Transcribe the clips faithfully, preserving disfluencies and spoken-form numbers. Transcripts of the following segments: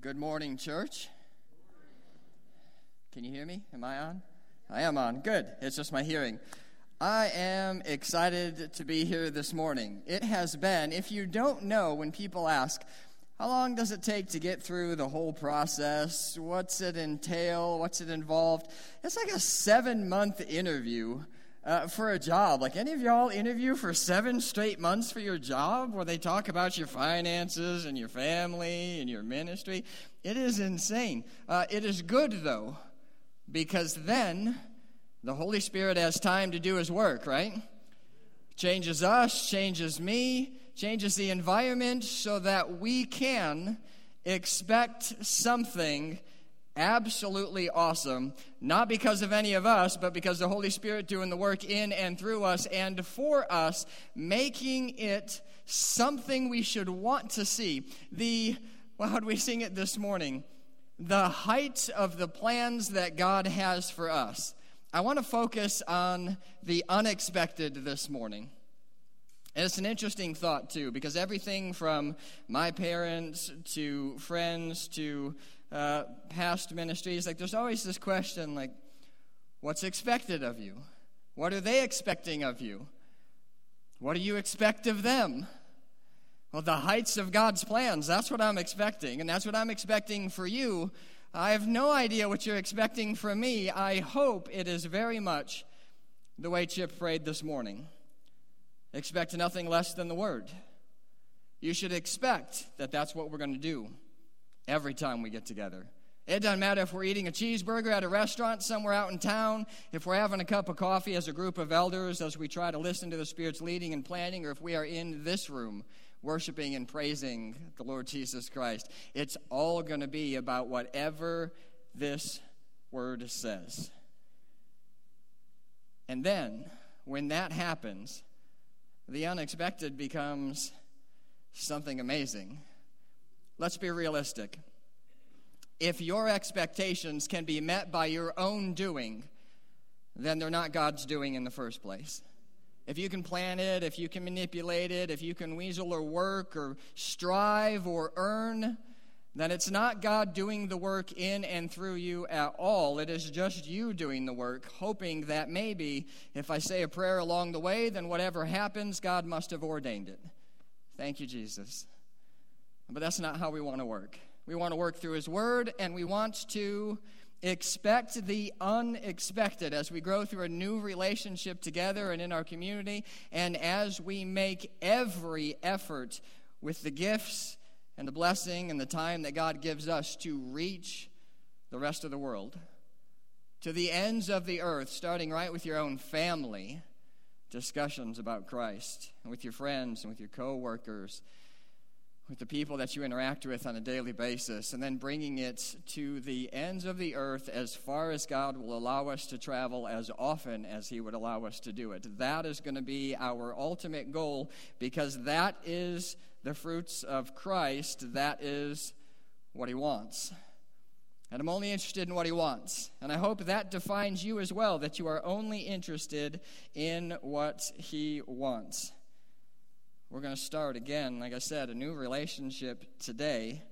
Good morning, church. Can you hear me? Am I on? I am on. Good. It's just my hearing. I am excited to be here this morning. It has been, if you don't know, when people ask, how long does it take to get through the whole process? What's it entail? What's it involved? It's like a seven-month interview uh, for a job. Like, any of y'all interview for seven straight months for your job where they talk about your finances and your family and your ministry? It is insane. Uh, it is good, though, because then the Holy Spirit has time to do his work, right? Changes us, changes me, changes the environment so that we can expect something absolutely awesome, not because of any of us, but because the Holy Spirit doing the work in and through us and for us, making it something we should want to see. The, well, how do we sing it this morning? The height of the plans that God has for us. I want to focus on the unexpected this morning. And it's an interesting thought, too, because everything from my parents to friends to uh, past ministries, like there's always this question, like, what's expected of you? What are they expecting of you? What do you expect of them? Well, the heights of God's plans, that's what I'm expecting, and that's what I'm expecting for you. I have no idea what you're expecting from me. I hope it is very much the way Chip prayed this morning. Expect nothing less than the Word. You should expect that that's what we're going to do every time we get together. It doesn't matter if we're eating a cheeseburger at a restaurant somewhere out in town, if we're having a cup of coffee as a group of elders as we try to listen to the Spirit's leading and planning, or if we are in this room worshiping and praising the Lord Jesus Christ. It's all going to be about whatever this Word says. And then, when that happens, the unexpected becomes something amazing. Let's be realistic. If your expectations can be met by your own doing, then they're not God's doing in the first place. If you can plan it, if you can manipulate it, if you can weasel or work or strive or earn, then it's not God doing the work in and through you at all. It is just you doing the work, hoping that maybe if I say a prayer along the way, then whatever happens, God must have ordained it. Thank you, Jesus. But that's not how we want to work. We want to work through His Word, and we want to expect the unexpected as we grow through a new relationship together and in our community, and as we make every effort with the gifts and the blessing and the time that God gives us to reach the rest of the world, to the ends of the earth, starting right with your own family, discussions about Christ, and with your friends and with your co-workers, with the people that you interact with on a daily basis, and then bringing it to the ends of the earth as far as God will allow us to travel, as often as He would allow us to do it. That is going to be our ultimate goal, because that is the fruits of Christ. That is what He wants. And I'm only interested in what He wants. And I hope that defines you as well, that you are only interested in what He wants. We're going to start again, like I said, a new relationship today.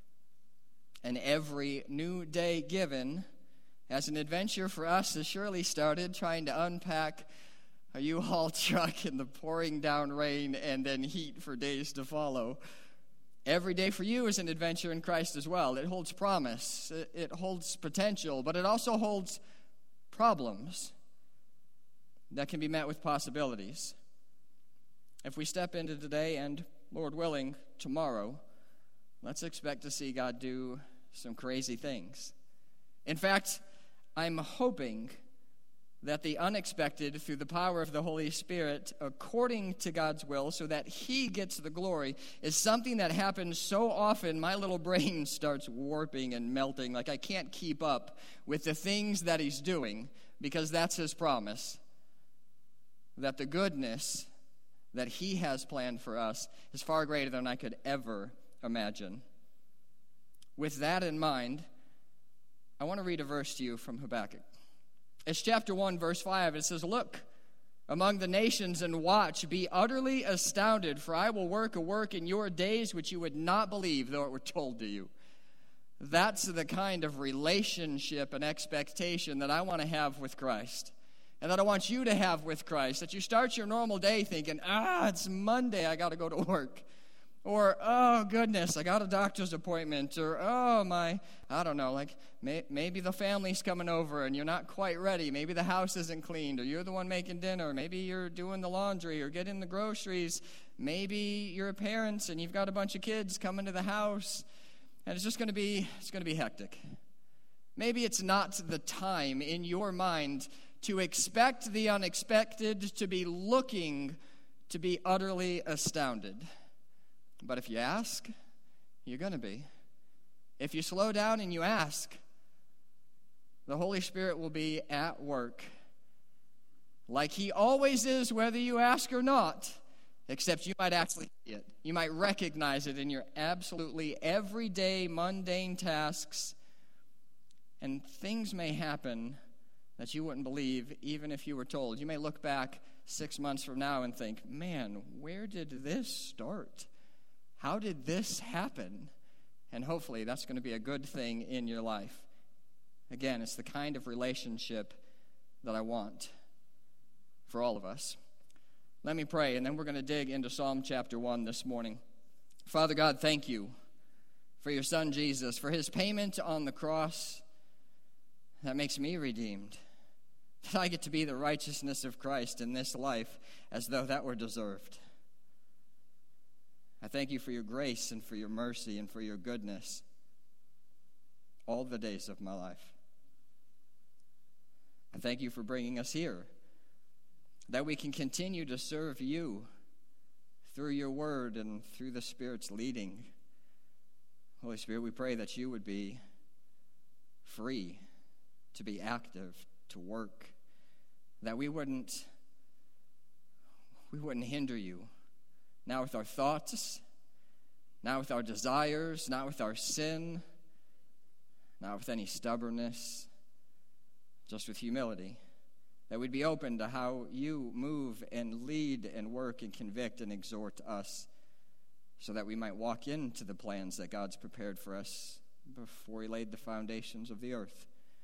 And every new day given as an adventure for us has surely started trying to unpack a U-Haul truck in the pouring down rain and then heat for days to follow. Every day for you is an adventure in Christ as well. It holds promise. It holds potential, but it also holds problems that can be met with possibilities. If we step into today and, Lord willing, tomorrow, let's expect to see God do some crazy things. In fact, I'm hoping that the unexpected, through the power of the Holy Spirit, according to God's will, so that He gets the glory, is something that happens so often my little brain starts warping and melting, like I can't keep up with the things that He's doing, because that's His promise, that the goodness that He has planned for us is far greater than I could ever imagine. With that in mind, I want to read a verse to you from Habakkuk. It's chapter one, verse five. It says, "Look among the nations and watch, be utterly astounded, for I will work a work in your days which you would not believe, though it were told to you." That's the kind of relationship and expectation that I want to have with Christ, and that I want you to have with Christ. That you start your normal day thinking, ah, it's Monday, I got to go to work. Or, oh, goodness, I got a doctor's appointment. Or, oh, my, I don't know, like may, maybe the family's coming over and you're not quite ready. Maybe the house isn't cleaned, or you're the one making dinner. Maybe you're doing the laundry or getting the groceries. Maybe you're parents and you've got a bunch of kids coming to the house. And it's just going to be, it's going to be hectic. Maybe it's not the time in your mind to expect the unexpected, to be looking to be utterly astounded. But if you ask, you're going to be. If you slow down and you ask, the Holy Spirit will be at work, like He always is, whether you ask or not, except you might actually see it. You might recognize it in your absolutely everyday, mundane tasks, and things may happen that you wouldn't believe even if you were told. You may look back six months from now and think, man, where did this start? How did this happen? And hopefully that's going to be a good thing in your life. Again, it's the kind of relationship that I want for all of us. Let me pray, and then we're going to dig into Psalm chapter one this morning. Father God, thank you for your Son Jesus, for His payment on the cross that makes me redeemed. That I get to be the righteousness of Christ in this life as though that were deserved. I thank you for your grace and for your mercy and for your goodness all the days of my life. I thank you for bringing us here, that we can continue to serve you through your word and through the Spirit's leading. Holy Spirit, we pray that you would be free to be active, to work, that we wouldn't, we wouldn't hinder you. Not with our thoughts, not with our desires, not with our sin, not with any stubbornness, just with humility. That we'd be open to how you move and lead and work and convict and exhort us, so that we might walk into the plans that God's prepared for us before He laid the foundations of the earth.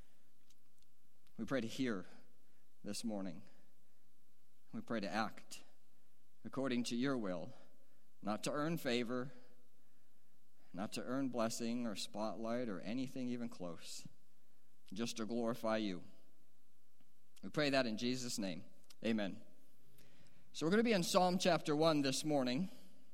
We pray to hear this morning. We pray to act according to your will, not to earn favor, not to earn blessing or spotlight or anything even close, just to glorify you. We pray that in Jesus' name. Amen. So we're going to be in Psalm chapter one this morning,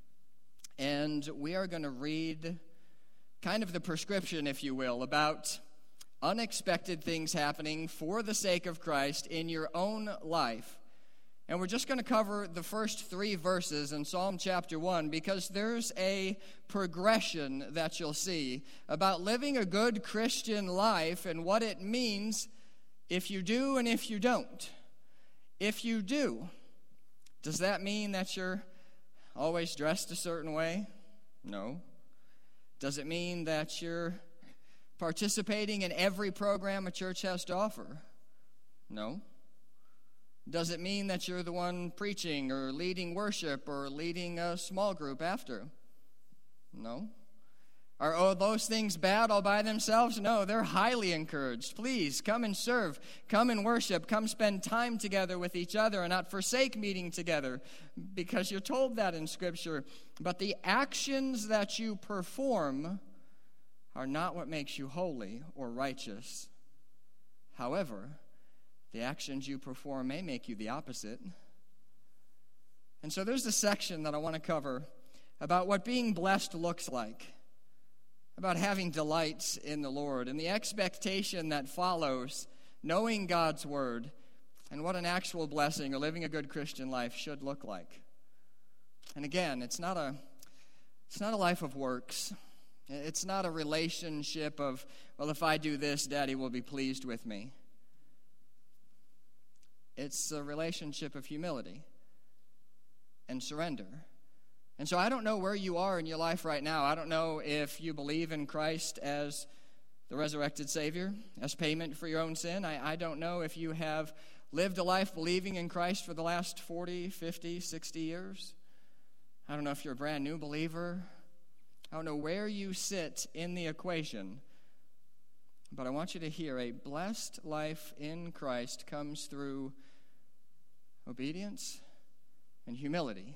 and we are going to read kind of the prescription, if you will, about unexpected things happening for the sake of Christ in your own life. And we're just going to cover the first three verses in Psalm chapter one, because there's a progression that you'll see about living a good Christian life and what it means if you do and if you don't. If you do, does that mean that you're always dressed a certain way? No. Does it mean that you're participating in every program a church has to offer? No. Does it mean that you're the one preaching or leading worship or leading a small group after? No. Are oh, those things bad all by themselves? No, they're highly encouraged. Please, come and serve. Come and worship. Come spend time together with each other and not forsake meeting together, because you're told that in Scripture. But the actions that you perform are not what makes you holy or righteous. However, the actions you perform may make you the opposite. And so there's a section that I want to cover about what being blessed looks like, about having delights in the Lord and the expectation that follows knowing God's word and what an actual blessing or living a good Christian life should look like. And again, it's not a it's not a life of works. It's not a relationship of, well, if I do this, Daddy will be pleased with me. It's a relationship of humility and surrender. And so I don't know where you are in your life right now. I don't know if you believe in Christ as the resurrected Savior, as payment for your own sin. I, I don't know if you have lived a life believing in Christ for the last forty, fifty, sixty years. I don't know if you're a brand new believer. I don't know where you sit in the equation. But I want you to hear, a blessed life in Christ comes through obedience and humility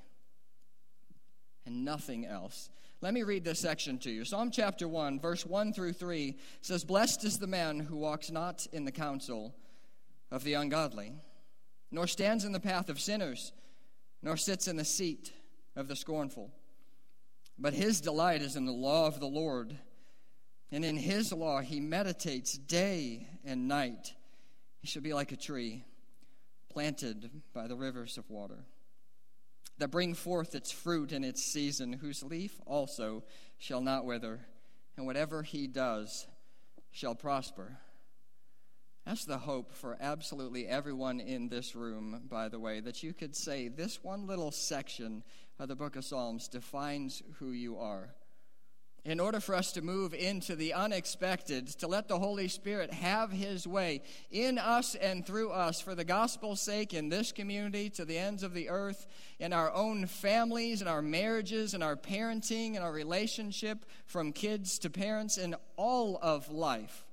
and nothing else. Let me read this section to you. Psalm chapter one, verse one through three says, "Blessed is the man who walks not in the counsel of the ungodly, nor stands in the path of sinners, nor sits in the seat of the scornful. But his delight is in the law of the Lord, and in his law he meditates day and night. He shall be like a tree planted by the rivers of water, that bring forth its fruit in its season, whose leaf also shall not wither, and whatever he does shall prosper." That's the hope for absolutely everyone in this room, by the way, that you could say this one little section of the book of Psalms defines who you are. In order for us to move into the unexpected, to let the Holy Spirit have his way in us and through us for the gospel's sake in this community, to the ends of the earth, in our own families, in our marriages, in our parenting, in our relationship from kids to parents, in all of life,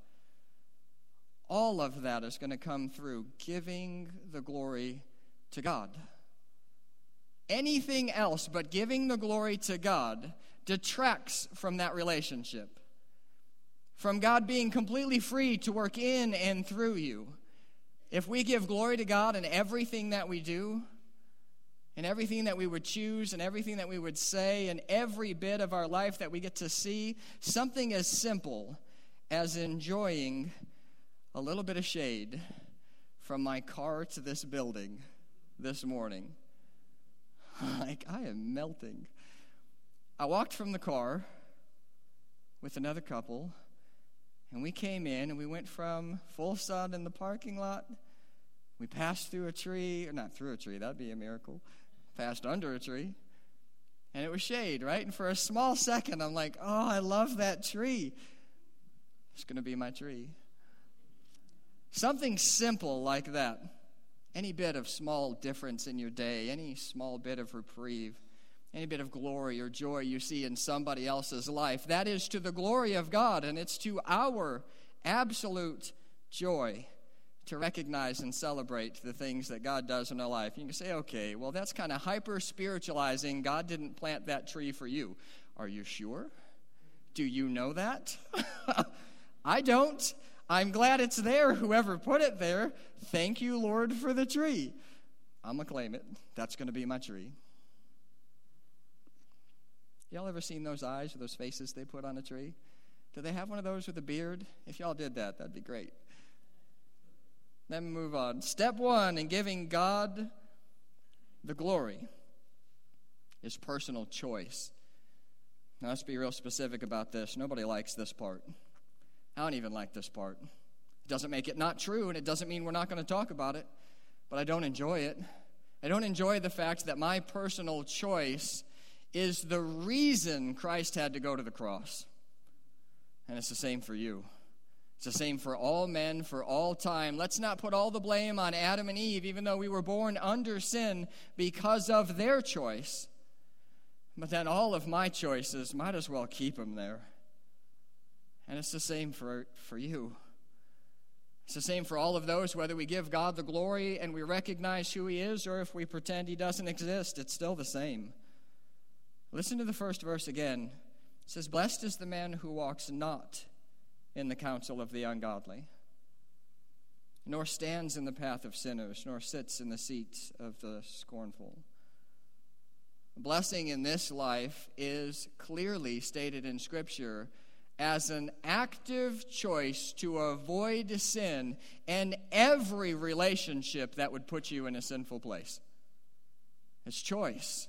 all of that is going to come through giving the glory to God. Anything else but giving the glory to God detracts from that relationship, from God being completely free to work in and through you. If we give glory to God in everything that we do, in everything that we would choose, and everything that we would say, and every bit of our life that we get to see, something as simple as enjoying a little bit of shade from my car to this building this morning. Like, I am melting. I walked from the car with another couple, and we came in, and we went from full sun in the parking lot. We passed through a tree, or not through a tree, that'd be a miracle. Passed under a tree, and it was shade, right? And for a small second, I'm like, oh, I love that tree. It's going to be my tree. Something simple like that. Any bit of small difference in your day, any small bit of reprieve, any bit of glory or joy you see in somebody else's life, that is to the glory of God, and it's to our absolute joy to recognize and celebrate the things that God does in our life. You can say, okay, well, that's kind of hyper-spiritualizing. God didn't plant that tree for you. Are you sure? Do you know that? I don't. I'm glad it's there, whoever put it there. Thank you, Lord, for the tree. I'm going to claim it. That's going to be my tree. Y'all ever seen those eyes or those faces they put on a tree? Do they have one of those with a beard? If y'all did that, that'd be great. Then move on. Step one in giving God the glory is personal choice. Now, let's be real specific about this. Nobody likes this part. I don't even like this part. It doesn't make it not true, and it doesn't mean we're not going to talk about it, but I don't enjoy it. I don't enjoy the fact that my personal choice is the reason Christ had to go to the cross. And it's the same for you. It's the same for all men, for all time. Let's not put all the blame on Adam and Eve, even though we were born under sin because of their choice. But then all of my choices, might as well keep them there. And it's the same for, for you. It's the same for all of those, whether we give God the glory and we recognize who he is, or if we pretend he doesn't exist, it's still the same. Listen to the first verse again. It says, "Blessed is the man who walks not in the counsel of the ungodly, nor stands in the path of sinners, nor sits in the seat of the scornful." Blessing in this life is clearly stated in Scripture as an active choice to avoid sin and every relationship that would put you in a sinful place. It's choice.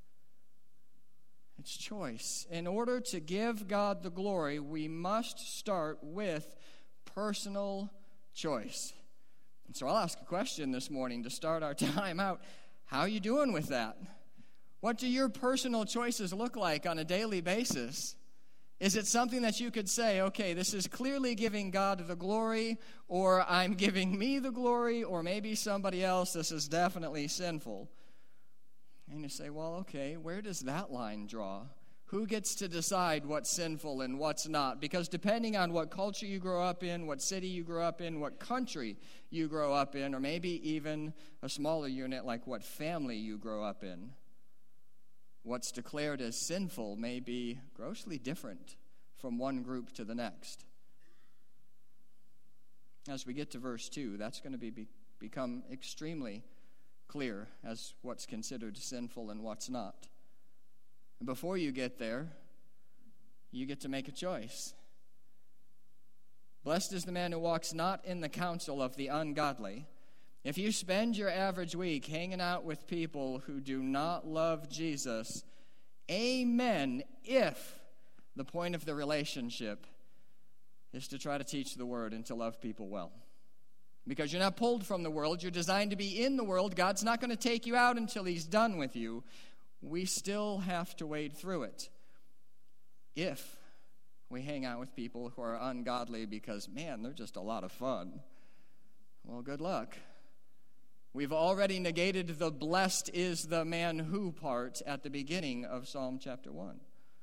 It's choice. In order to give God the glory, we must start with personal choice. And so I'll ask a question this morning to start our time out. How are you doing with that? What do your personal choices look like on a daily basis? Is it something that you could say, okay, this is clearly giving God the glory, or I'm giving me the glory, or maybe somebody else, this is definitely sinful? And you say, well, okay, where does that line draw? Who gets to decide what's sinful and what's not? Because depending on what culture you grow up in, what city you grow up in, what country you grow up in, or maybe even a smaller unit like what family you grow up in, what's declared as sinful may be grossly different from one group to the next. As we get to verse two, that's going to be, be become extremely clear as what's considered sinful and what's not. And before you get there, you get to make a choice. Blessed is the man who walks not in the counsel of the ungodly. If you spend your average week hanging out with people who do not love Jesus, amen, if the point of the relationship is to try to teach the word and to love people well. Because you're not pulled from the world, you're designed to be in the world. God's not going to take you out until he's done with you. We still have to wade through it if we hang out with people who are ungodly because, man, they're just a lot of fun. Well, good luck. We've already negated the blessed is the man who part at the beginning of Psalm chapter one.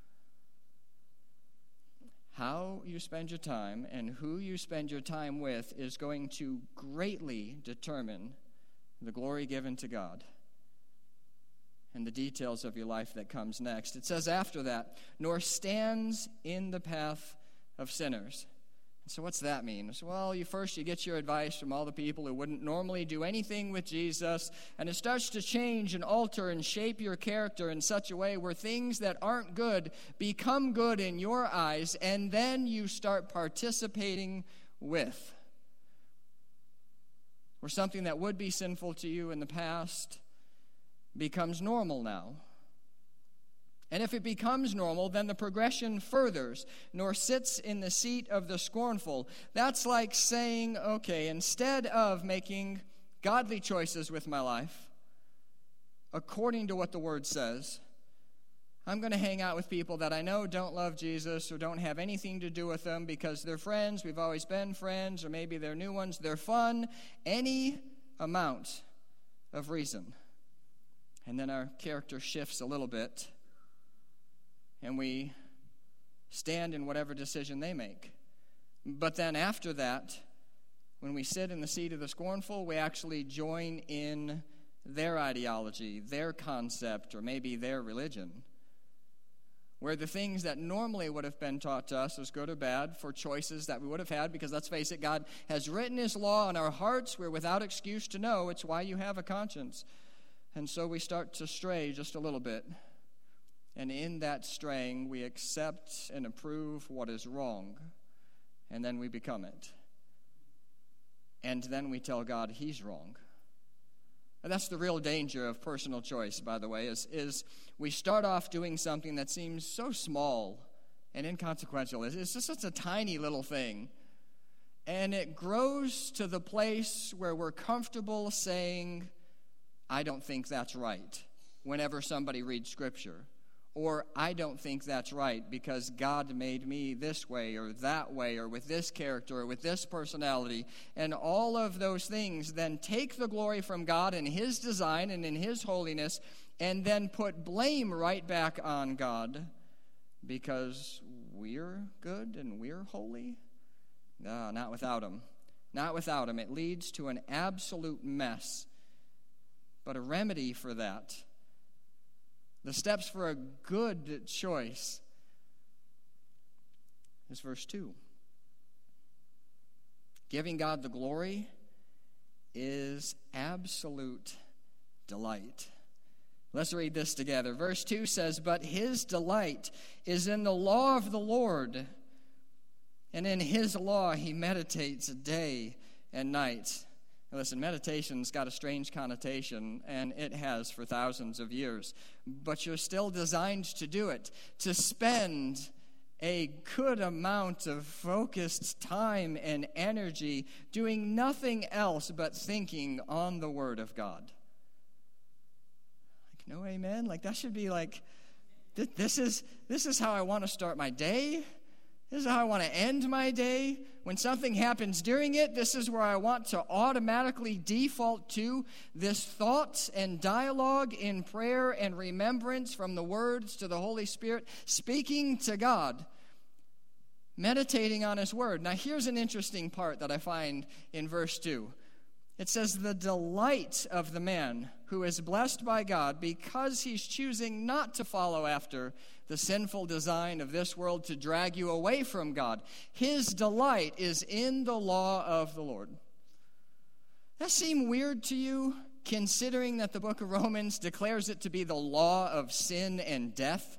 How you spend your time and who you spend your time with is going to greatly determine the glory given to God and the details of your life that comes next. It says after that, nor stands in the path of sinners. So what's that mean? So, well, you first you get your advice from all the people who wouldn't normally do anything with Jesus, and it starts to change and alter and shape your character in such a way where things that aren't good become good in your eyes, and then you start participating with. Where something that would be sinful to you in the past becomes normal now. And if it becomes normal, then the progression furthers, nor sits in the seat of the scornful. That's like saying, okay, instead of making godly choices with my life, according to what the Word says, I'm going to hang out with people that I know don't love Jesus or don't have anything to do with them because they're friends, we've always been friends, or maybe they're new ones, they're fun, any amount of reason. And then our character shifts a little bit, and we stand in whatever decision they make. But then after that, when we sit in the seat of the scornful, we actually join in their ideology, their concept, or maybe their religion, where the things that normally would have been taught to us as good or bad for choices that we would have had, because let's face it, God has written his law on our hearts. We're without excuse to know. It's why you have a conscience. And so we start to stray just a little bit. And in that straying, we accept and approve what is wrong. And then we become it. And then we tell God he's wrong. And that's the real danger of personal choice, by the way, is, is we start off doing something that seems so small and inconsequential. It's just such a tiny little thing. And it grows to the place where we're comfortable saying, I don't think that's right, whenever somebody reads Scripture. Or I don't think that's right because God made me this way or that way or with this character or with this personality. And all of those things then take the glory from God and his design and in his holiness and then put blame right back on God because we're good and we're holy. No, not without him. Not without him. It leads to an absolute mess. But a remedy for that, the steps for a good choice, is verse two. Giving God the glory is absolute delight. Let's read this together. Verse two says, but his delight is in the law of the Lord, and in his law he meditates day and night. Listen, meditation's got a strange connotation, and it has for thousands of years. But you're still designed to do it, to spend a good amount of focused time and energy doing nothing else but thinking on the Word of God. Like, no amen? Like, that should be like, this is, this is how I want to start my day. This is how I want to end my day. When something happens during it, this is where I want to automatically default to. This thought and dialogue in prayer and remembrance from the words to the Holy Spirit, speaking to God, meditating on His Word. Now, here's an interesting part that I find in verse two. It says, the delight of the man who is blessed by God because he's choosing not to follow after the sinful design of this world to drag you away from God. His delight is in the law of the Lord. That seem weird to you, considering that the book of Romans declares it to be the law of sin and death?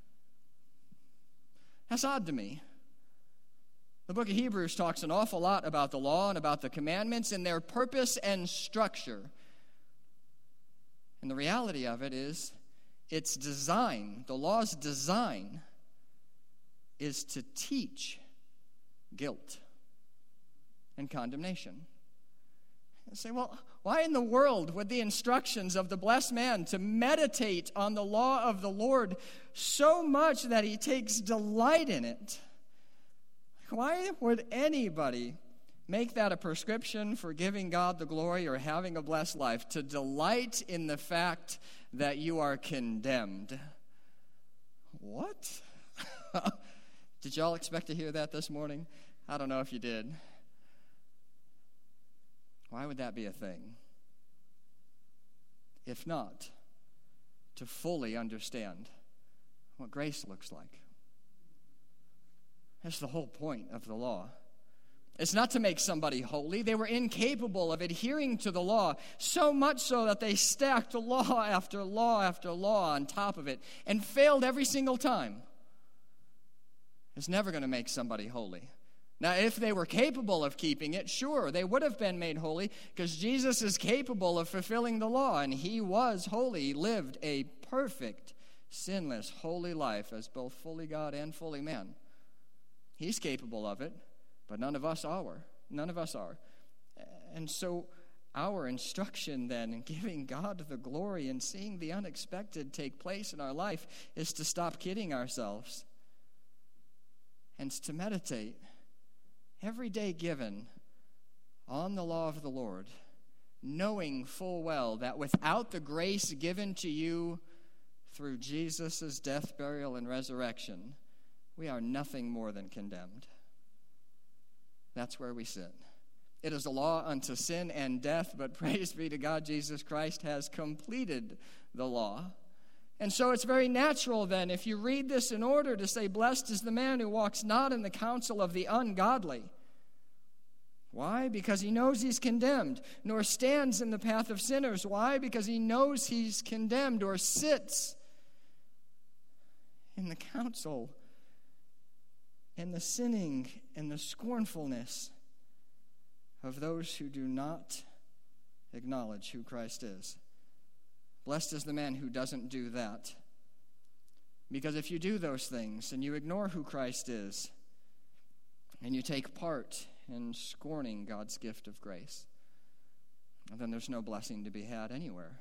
That's odd to me. The book of Hebrews talks an awful lot about the law and about the commandments and their purpose and structure. And the reality of it is, its design, the law's design, is to teach guilt and condemnation. And say, well, why in the world would the instructions of the blessed man to meditate on the law of the Lord so much that he takes delight in it? Why would anybody make that a prescription for giving God the glory or having a blessed life, to delight in the fact that you are condemned? What? Did y'all expect to hear that this morning? I don't know if you did. Why would that be a thing? If not, to fully understand what grace looks like. That's the whole point of the law. It's not to make somebody holy. They were incapable of adhering to the law, so much so that they stacked law after law after law on top of it and failed every single time. It's never going to make somebody holy. Now, if they were capable of keeping it, sure, they would have been made holy, because Jesus is capable of fulfilling the law, and he was holy. He lived a perfect, sinless, holy life as both fully God and fully man. He's capable of it, but none of us are. None of us are. And so our instruction then in giving God the glory and seeing the unexpected take place in our life is to stop kidding ourselves and to meditate every day given on the law of the Lord, knowing full well that without the grace given to you through Jesus' death, burial, and resurrection, we are nothing more than condemned. That's where we sit. It is a law unto sin and death, but praise be to God, Jesus Christ has completed the law. And so it's very natural then, if you read this in order, to say, blessed is the man who walks not in the counsel of the ungodly. Why? Because he knows he's condemned, nor stands in the path of sinners. Why? Because he knows he's condemned, or sits in the counsel and the sinning and the scornfulness of those who do not acknowledge who Christ is. Blessed is the man who doesn't do that. Because if you do those things and you ignore who Christ is, and you take part in scorning God's gift of grace, then there's no blessing to be had anywhere.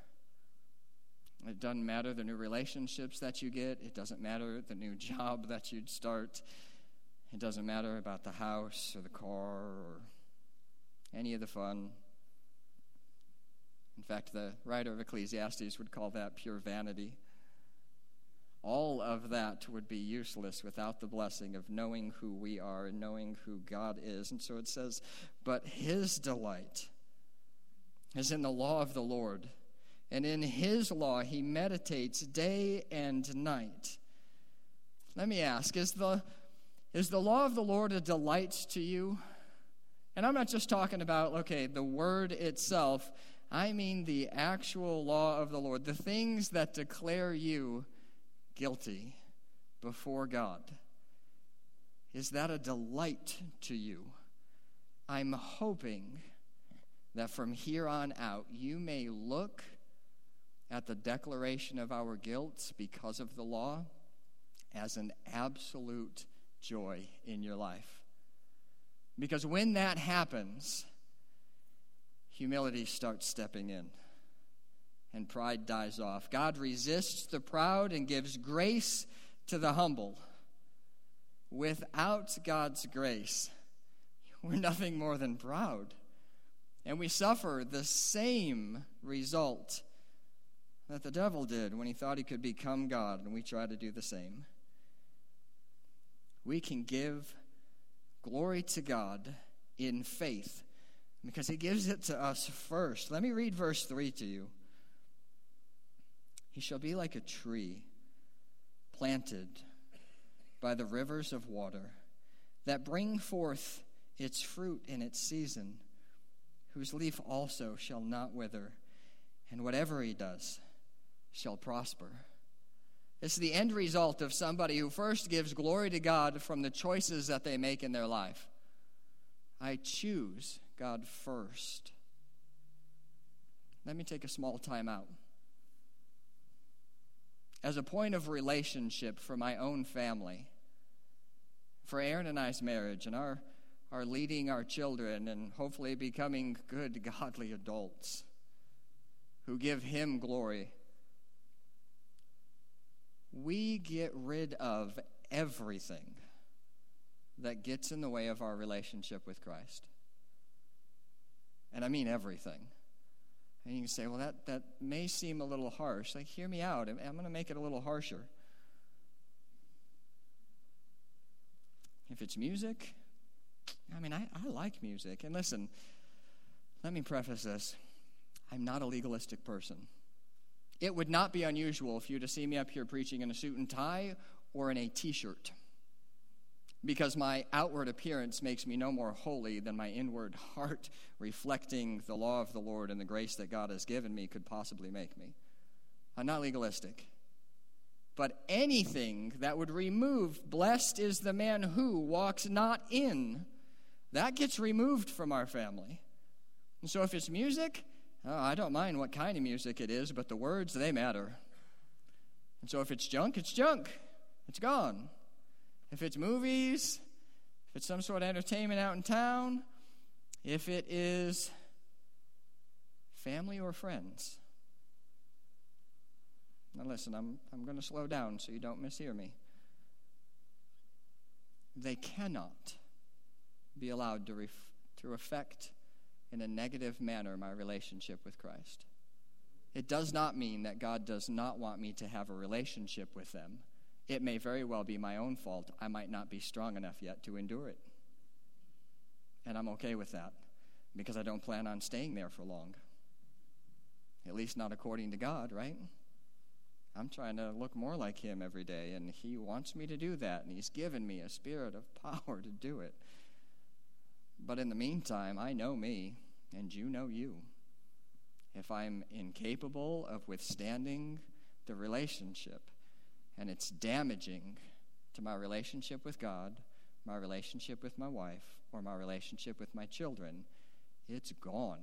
It doesn't matter the new relationships that you get. It doesn't matter the new job that you'd start. It doesn't matter about the house or the car or any of the fun. In fact, the writer of Ecclesiastes would call that pure vanity. All of that would be useless without the blessing of knowing who we are and knowing who God is. And so it says, but his delight is in the law of the Lord, and in his law he meditates day and night. Let me ask, is the Is the law of the Lord a delight to you? And I'm not just talking about, okay, the word itself. I mean the actual law of the Lord, the things that declare you guilty before God. Is that a delight to you? I'm hoping that from here on out, you may look at the declaration of our guilt because of the law as an absolute joy in your life. Because when that happens, humility starts stepping in and pride dies off. God resists the proud and gives grace to the humble. without God's grace, we're nothing more than proud. And we suffer the same result that the devil did when he thought he could become God, and we try to do the same. We can give glory to God in faith because he gives it to us first. Let me read verse three to you. He shall be like a tree planted by the rivers of water that bring forth its fruit in its season, whose leaf also shall not wither, and whatever he does shall prosper. This is the end result of somebody who first gives glory to God from the choices that they make in their life. I choose God first. Let me take a small time out. As a point of relationship for my own family, for Aaron and I's marriage, and our, our leading our children, and hopefully becoming good, godly adults who give him glory, we get rid of everything that gets in the way of our relationship with Christ. And I mean everything. And you can say, well, that, that may seem a little harsh. Like, hear me out. I'm, I'm going to make it a little harsher. If it's music, I mean, I, I like music. And listen, let me preface this. I'm not a legalistic person. It would not be unusual for you to see me up here preaching in a suit and tie or in a T-shirt, because my outward appearance makes me no more holy than my inward heart reflecting the law of the Lord and the grace that God has given me could possibly make me. I'm not legalistic. But anything that would remove, blessed is the man who walks not in, that gets removed from our family. And so if it's music, oh, I don't mind what kind of music it is, but the words, they matter. And so if it's junk, it's junk. It's gone. If it's movies, if it's some sort of entertainment out in town, if it is family or friends. Now listen, I'm I'm going to slow down so you don't mishear me. They cannot be allowed to ref, to affect in a negative manner my relationship with Christ. It does not mean that God does not want me to have a relationship with them. It may very well be my own fault. I might not be strong enough yet to endure it. And I'm okay with that because I don't plan on staying there for long. At least not according to God, right? I'm trying to look more like him every day, and he wants me to do that, and he's given me a spirit of power to do it. But in the meantime, I know me, and you know you. If I'm incapable of withstanding the relationship, and it's damaging to my relationship with God, my relationship with my wife, or my relationship with my children, it's gone.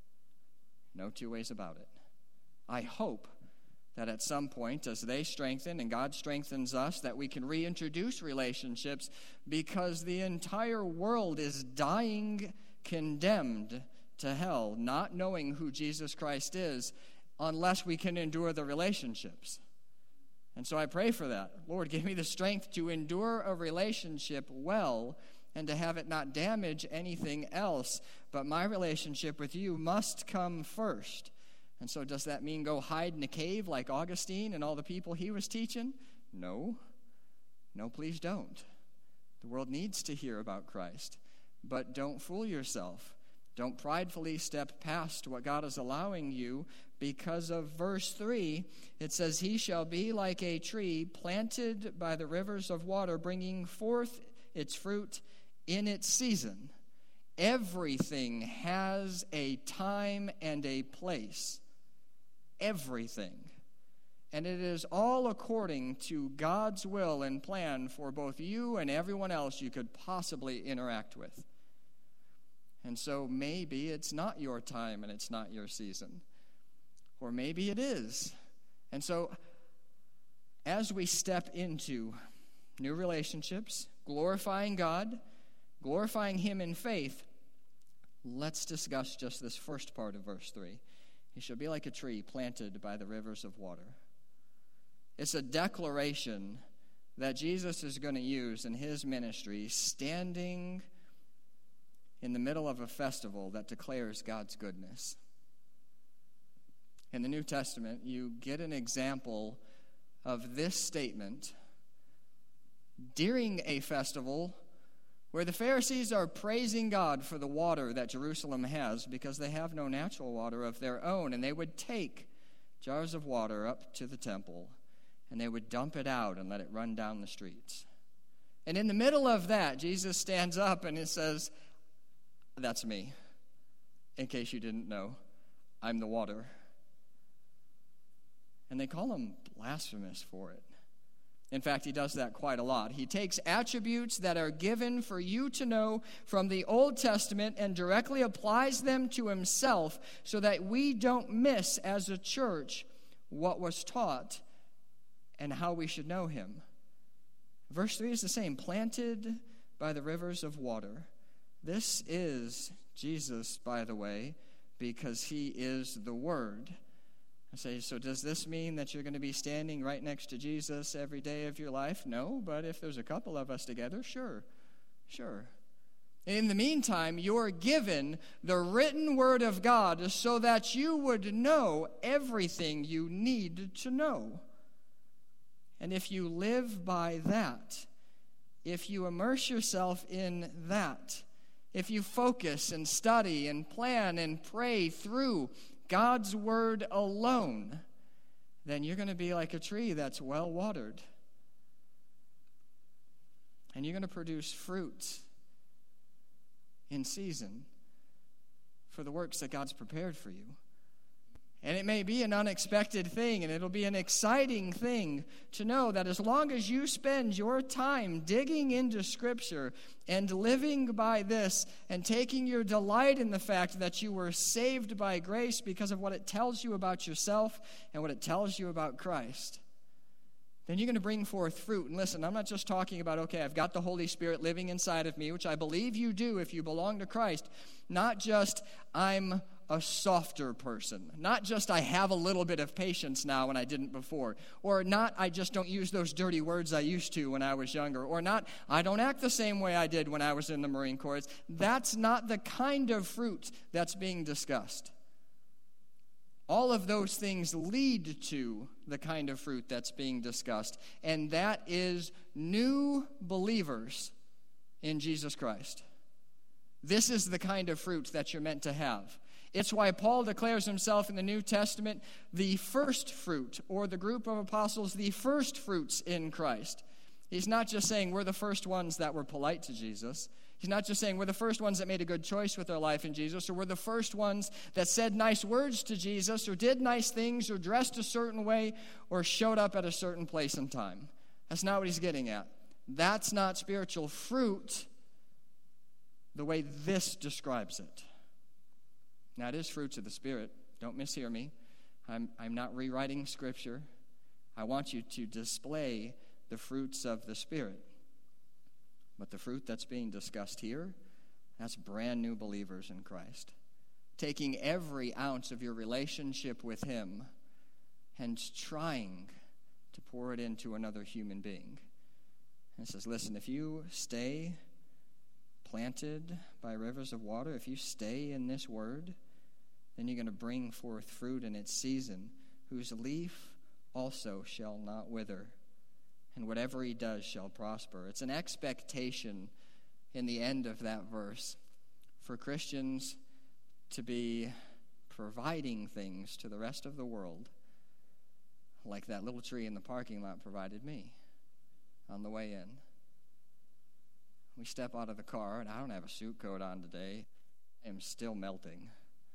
No two ways about it. I hope that at some point, as they strengthen and God strengthens us, that we can reintroduce relationships, because the entire world is dying condemned to hell, not knowing who Jesus Christ is, unless we can endure the relationships. And so I pray for that. Lord, give me the strength to endure a relationship well and to have it not damage anything else. But my relationship with you must come first. And so does that mean go hide in a cave like Augustine and all the people he was teaching? No. No, please don't. The world needs to hear about Christ. But don't fool yourself. Don't pridefully step past what God is allowing you because of verse three. It says, he shall be like a tree planted by the rivers of water, bringing forth its fruit in its season. Everything has a time and a place. Everything. And it is all according to God's will and plan for both you and everyone else you could possibly interact with. And so maybe it's not your time and it's not your season. Or maybe it is. And so as we step into new relationships, glorifying God, glorifying him in faith, let's discuss just this first part of verse three. He shall be like a tree planted by the rivers of water. It's a declaration that Jesus is going to use in his ministry, standing in the middle of a festival that declares God's goodness. In the New Testament, you get an example of this statement during a festival where the Pharisees are praising God for the water that Jerusalem has because they have no natural water of their own, and they would take jars of water up to the temple and they would dump it out and let it run down the streets. And in the middle of that, Jesus stands up and he says, "That's me. In case you didn't know, I'm the water." And they call him blasphemous for it. In fact, he does that quite a lot. He takes attributes that are given for you to know from the Old Testament and directly applies them to himself so that we don't miss as a church what was taught and how we should know him. Verse three is the same. Planted by the rivers of water. This is Jesus, by the way, because he is the Word. I say, so does this mean that you're going to be standing right next to Jesus every day of your life? No, but if there's a couple of us together, sure, sure. In the meantime, you're given the written Word of God so that you would know everything you need to know. And if you live by that, if you immerse yourself in that, if you focus and study and plan and pray through God's Word alone, then you're going to be like a tree that's well watered. And you're going to produce fruit in season for the works that God's prepared for you. And it may be an unexpected thing, and it'll be an exciting thing to know that as long as you spend your time digging into Scripture and living by this and taking your delight in the fact that you were saved by grace because of what it tells you about yourself and what it tells you about Christ, then you're going to bring forth fruit. And listen, I'm not just talking about, okay, I've got the Holy Spirit living inside of me, which I believe you do if you belong to Christ. Not just I'm a softer person. Not just I have a little bit of patience now when I didn't before. Or not I just don't use those dirty words I used to when I was younger. Or not I don't act the same way I did when I was in the Marine Corps. That's not the kind of fruit that's being discussed. All of those things lead to the kind of fruit that's being discussed. And that is new believers in Jesus Christ. This is the kind of fruit that you're meant to have. It's why Paul declares himself in the New Testament the first fruit, or the group of apostles, the first fruits in Christ. He's not just saying we're the first ones that were polite to Jesus. He's not just saying we're the first ones that made a good choice with their life in Jesus, or we're the first ones that said nice words to Jesus, or did nice things, or dressed a certain way, or showed up at a certain place and time. That's not what he's getting at. That's not spiritual fruit the way this describes it. Now, it is fruits of the Spirit. Don't mishear me. I'm, I'm not rewriting Scripture. I want you to display the fruits of the Spirit. But the fruit that's being discussed here, that's brand new believers in Christ. Taking every ounce of your relationship with Him and trying to pour it into another human being. And it says, listen, if you stay planted by rivers of water, if you stay in this word, then you're going to bring forth fruit in its season, whose leaf also shall not wither, and whatever he does shall prosper. It's an expectation in the end of that verse for Christians to be providing things to the rest of the world like that little tree in the parking lot provided me on the way in. We step out of the car, and I don't have a suit coat on today. I am still melting.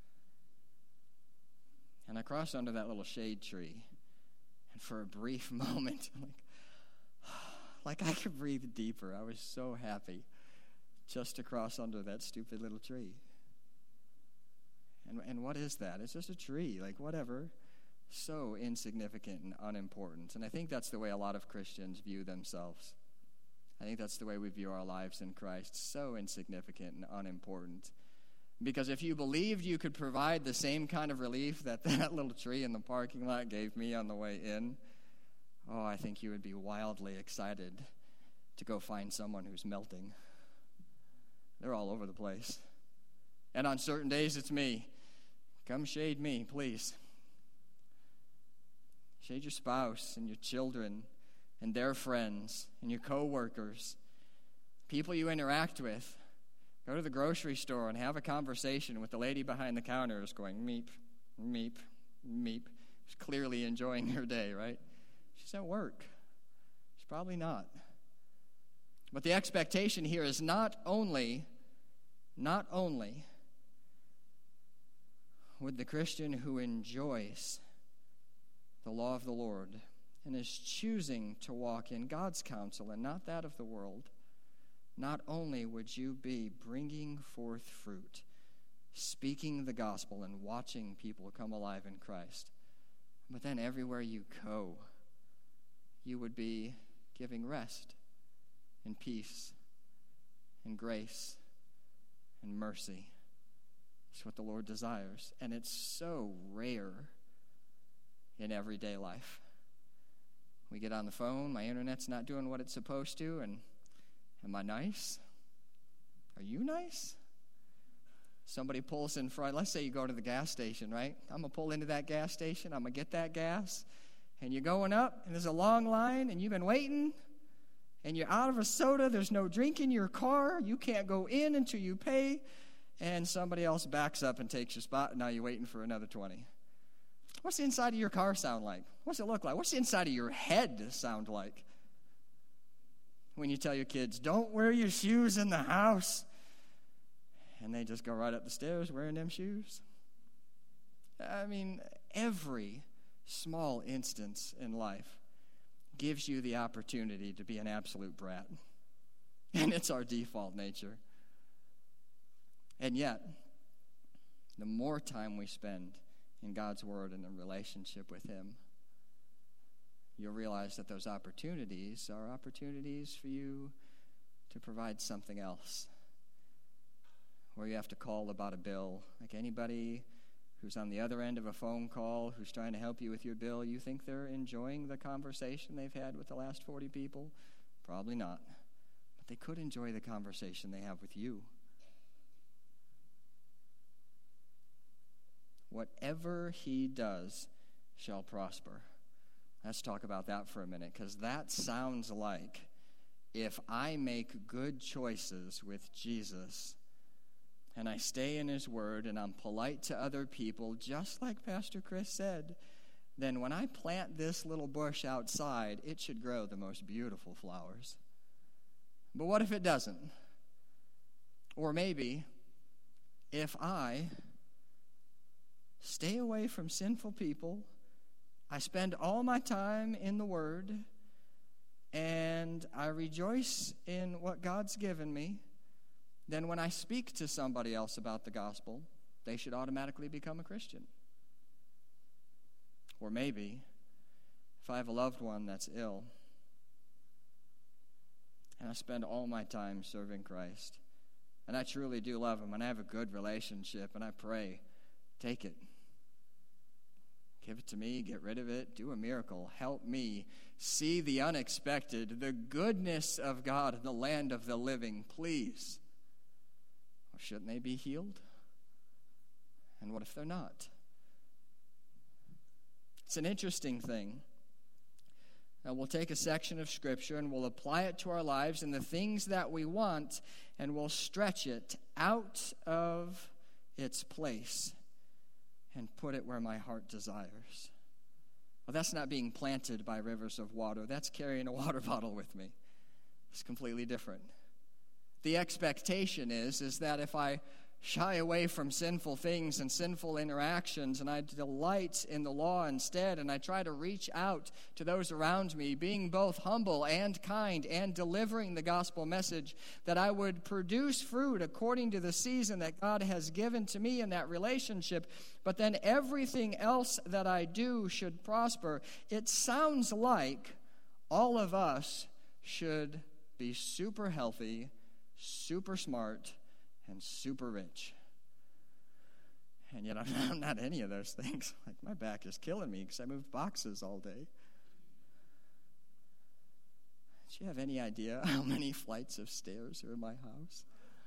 And I cross under that little shade tree, and for a brief moment, like, like I could breathe deeper. I was so happy just to cross under that stupid little tree. And and what is that? It's just a tree, like whatever. So insignificant and unimportant. And I think that's the way a lot of Christians view themselves. I think that's the way we view our lives in Christ. So insignificant and unimportant. Because if you believed you could provide the same kind of relief that that little tree in the parking lot gave me on the way in, oh, I think you would be wildly excited to go find someone who's melting. They're all over the place. And on certain days, it's me. Come shade me, please. Shade your spouse and your children and their friends and your coworkers, people you interact with. Go to the grocery store and have a conversation with the lady behind the counter who's going meep, meep, meep. She's clearly enjoying her day, right? She's at work. She's probably not. But the expectation here is not only, not only would the Christian who enjoys the law of the Lord and is choosing to walk in God's counsel and not that of the world, not only would you be bringing forth fruit, speaking the gospel and watching people come alive in Christ, but then everywhere you go, you would be giving rest and peace and grace and mercy. It's what the Lord desires. And it's so rare in everyday life. We get on the phone, my internet's not doing what it's supposed to, and am I nice? Are you nice? Somebody pulls in front. Let's say you go to the gas station, right? I'm going to pull into that gas station. I'm going to get that gas. And you're going up, and there's a long line, and you've been waiting, and you're out of a soda. There's no drink in your car. You can't go in until you pay. And somebody else backs up and takes your spot, and now you're waiting for another twenty. What's the inside of your car sound like? What's it look like? What's the inside of your head sound like? When you tell your kids, don't wear your shoes in the house, and they just go right up the stairs wearing them shoes. I mean, every small instance in life gives you the opportunity to be an absolute brat. And it's our default nature. And yet, the more time we spend in God's Word and in relationship with Him, you'll realize that those opportunities are opportunities for you to provide something else. Where you have to call about a bill. Like anybody who's on the other end of a phone call who's trying to help you with your bill, you think they're enjoying the conversation they've had with the last forty people? Probably not. But they could enjoy the conversation they have with you. Whatever he does shall prosper. Let's talk about that for a minute, because that sounds like if I make good choices with Jesus and I stay in his word and I'm polite to other people, just like Pastor Chris said, then when I plant this little bush outside, it should grow the most beautiful flowers. But what if it doesn't? Or maybe if I stay away from sinful people, I spend all my time in the Word, and I rejoice in what God's given me, then when I speak to somebody else about the gospel, they should automatically become a Christian. Or maybe, if I have a loved one that's ill, and I spend all my time serving Christ, and I truly do love him, and I have a good relationship, and I pray, take it. Give it to me, get rid of it, do a miracle. Help me see the unexpected, the goodness of God in the land of the living, please. Or shouldn't they be healed? And what if they're not? It's an interesting thing. Now we'll take a section of Scripture and we'll apply it to our lives and the things that we want, and we'll stretch it out of its place and put it where my heart desires. Well, that's not being planted by rivers of water. That's carrying a water bottle with me. It's completely different. The expectation is, is that if I shy away from sinful things and sinful interactions, and I delight in the law instead, and I try to reach out to those around me, being both humble and kind and delivering the gospel message, that I would produce fruit according to the season that God has given to me in that relationship, but then everything else that I do should prosper. It sounds like all of us should be super healthy, super smart, and super rich. And yet I'm not, I'm not any of those things. Like, my back is killing me because I moved boxes all day. Do you have any idea how many flights of stairs are in my house?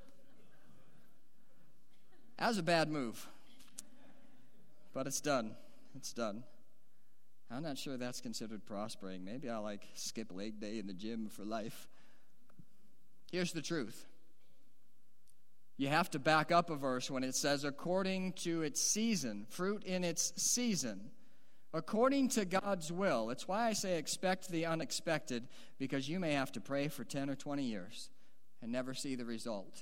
That was a bad move. But it's done. It's done. I'm not sure that's considered prospering. Maybe I'll like skip leg day in the gym for life. Here's the truth. You have to back up a verse when it says, according to its season, fruit in its season, according to God's will. It's why I say expect the unexpected, because you may have to pray for ten or twenty years and never see the result.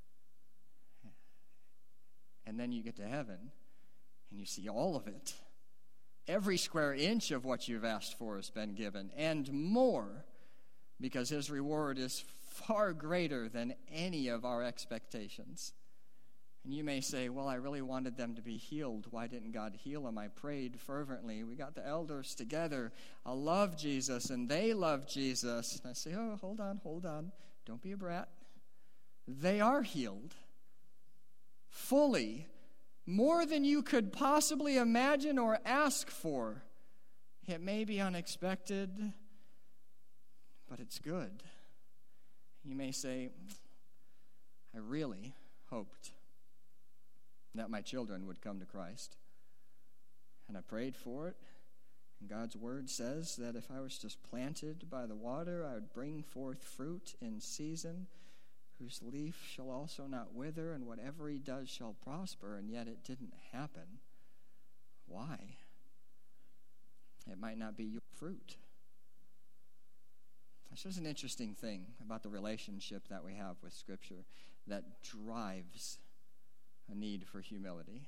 And then you get to heaven and you see all of it. Every square inch of what you've asked for has been given, and more, because his reward is far greater than any of our expectations. And you may say, well, I really wanted them to be healed. Why didn't God heal them? I prayed fervently. We got the elders together. I love Jesus, and they love Jesus. And I say, oh, hold on, hold on. Don't be a brat. They are healed. Fully. More than you could possibly imagine or ask for. It may be unexpected, but it's good. You may say, I really hoped that my children would come to Christ. And I prayed for it. And God's word says that if I was just planted by the water, I would bring forth fruit in season, whose leaf shall also not wither, and whatever he does shall prosper. And yet it didn't happen. Why? It might not be your fruit. This is an interesting thing about the relationship that we have with Scripture that drives a need for humility.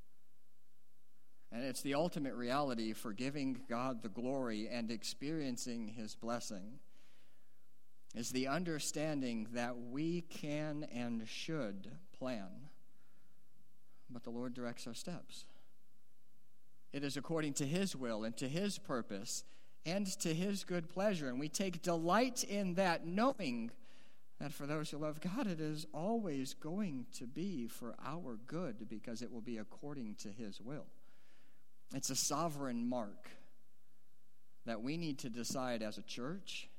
And it's the ultimate reality for giving God the glory and experiencing his blessing, is the understanding that we can and should plan, but the Lord directs our steps. It is according to his will and to his purpose and to his good pleasure, and we take delight in that, knowing that for those who love God, it is always going to be for our good, because it will be according to his will. It's a sovereign mark that we need to decide as a church,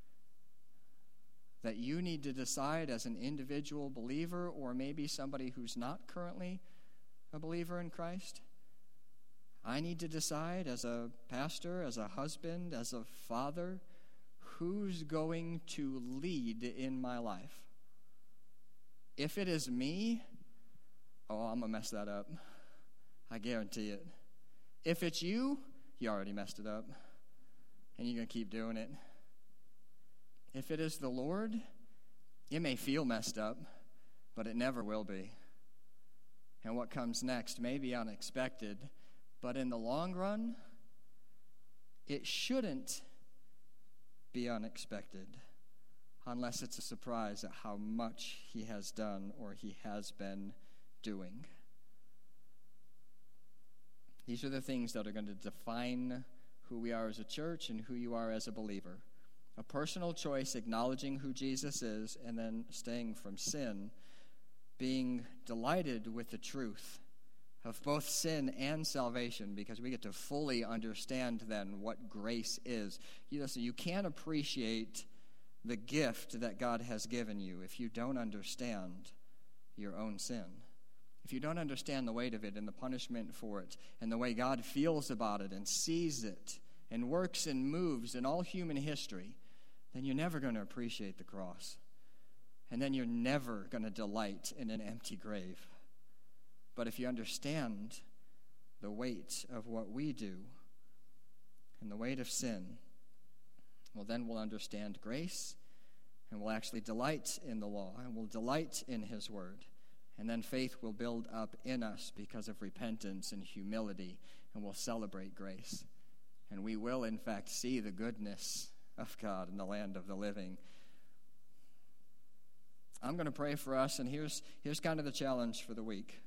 that you need to decide as an individual believer, or maybe somebody who's not currently a believer in Christ. I need to decide as a pastor, as a husband, as a father, who's going to lead in my life. If it is me, oh, I'm going to mess that up. I guarantee it. If it's you, you already messed it up, and you're going to keep doing it. If it is the Lord, it may feel messed up, but it never will be. And what comes next may be unexpected, but in the long run, it shouldn't be unexpected unless it's a surprise at how much he has done or he has been doing. These are the things that are going to define who we are as a church and who you are as a believer. A personal choice, acknowledging who Jesus is, and then staying from sin, being delighted with the truth of both sin and salvation, because we get to fully understand then what grace is. You listen, you can't appreciate the gift that God has given you if you don't understand your own sin. If you don't understand the weight of it and the punishment for it and the way God feels about it and sees it and works and moves in all human history, then you're never going to appreciate the cross. And then you're never going to delight in an empty grave. But if you understand the weight of what we do and the weight of sin, well, then we'll understand grace, and we'll actually delight in the law, and we'll delight in his word. And then faith will build up in us because of repentance and humility, and we'll celebrate grace. And we will, in fact, see the goodness of God in the land of the living. I'm going to pray for us, and here's, here's kind of the challenge for the week.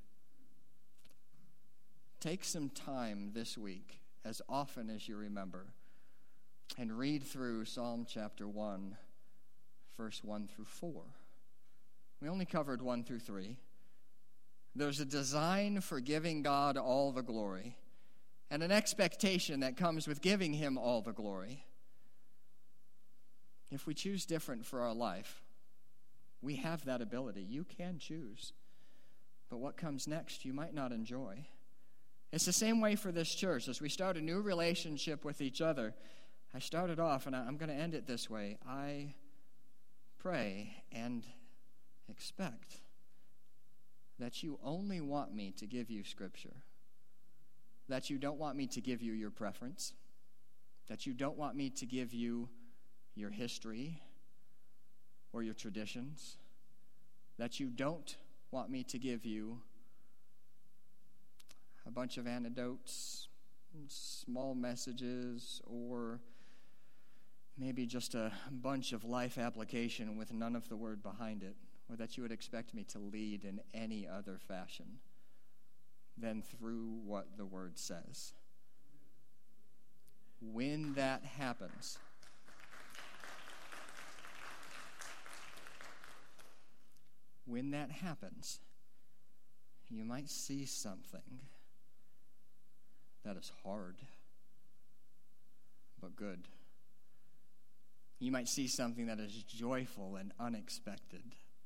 Take some time this week, as often as you remember, and read through Psalm chapter one, verse one through four. We only covered one through three. There's a design for giving God all the glory, and an expectation that comes with giving him all the glory. If we choose different for our life, we have that ability. You can choose. But what comes next, you might not enjoy. It's the same way for this church. As we start a new relationship with each other, I started off, and I'm going to end it this way. I pray and expect that you only want me to give you Scripture, that you don't want me to give you your preference, that you don't want me to give you your history or your traditions, that you don't want me to give you a bunch of anecdotes, small messages, or maybe just a bunch of life application with none of the word behind it, or that you would expect me to lead in any other fashion than through what the word says. When that happens, when that happens, you might see something that is hard, but good. You might see something that is joyful and unexpected.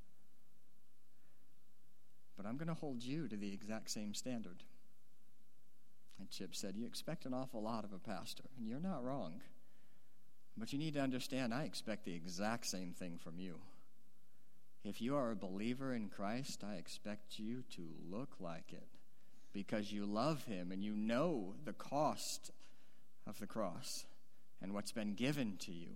But I'm going to hold you to the exact same standard. And Chip said, you expect an awful lot of a pastor, and you're not wrong. But you need to understand, I expect the exact same thing from you. If you are a believer in Christ, I expect you to look like it because you love him and you know the cost of the cross and what's been given to you.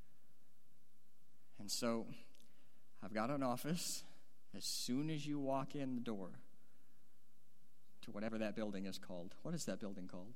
And so I've got an office. As soon as you walk in the door to whatever that building is called. What is that building called?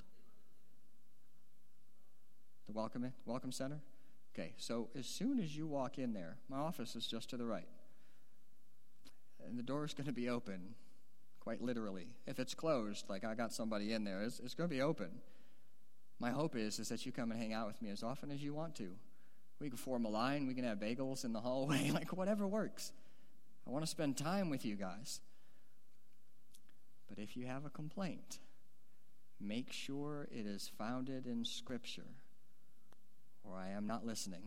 The Welcome Welcome Center? Okay, so as soon as you walk in there, my office is just to the right. And the door is going to be open, quite literally. If it's closed, like I got somebody in there, it's, it's going to be open. My hope is, is that you come and hang out with me as often as you want to. We can form a line. We can have bagels in the hallway, like whatever works. I want to spend time with you guys. But if you have a complaint, make sure it is founded in Scripture, or I am not listening.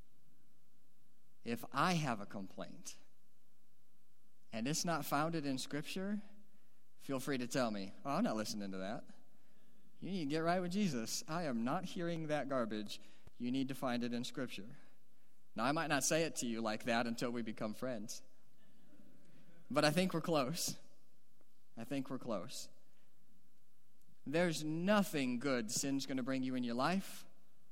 If I have a complaint, and it's not founded in Scripture, feel free to tell me, oh, I'm not listening to that. You need to get right with Jesus. I am not hearing that garbage. You need to find it in Scripture. Now, I might not say it to you like that until we become friends. But I think we're close. I think we're close. There's nothing good sin's going to bring you in your life,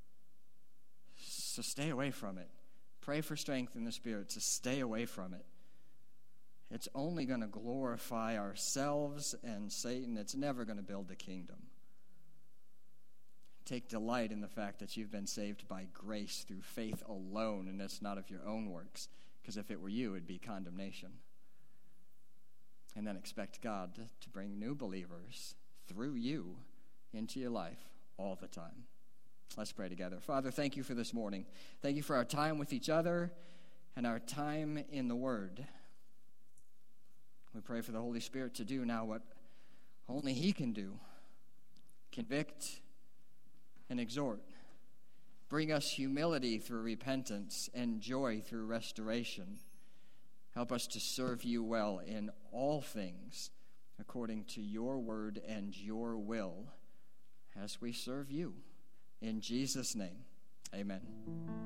so stay away from it. Pray for strength in the Spirit to stay away from it. It's only going to glorify ourselves and Satan. It's never going to build the kingdom. Take delight in the fact that you've been saved by grace through faith alone, and it's not of your own works, because if it were you, it'd be condemnation. And then expect God to, to bring new believers through you into your life all the time. Let's pray together. Father, thank you for this morning. Thank you for our time with each other and our time in the Word. We pray for the Holy Spirit to do now what only He can do. Convict and exhort. Bring us humility through repentance and joy through restoration. Help us to serve you well in all things according to your word and your will as we serve you. In Jesus' name, amen.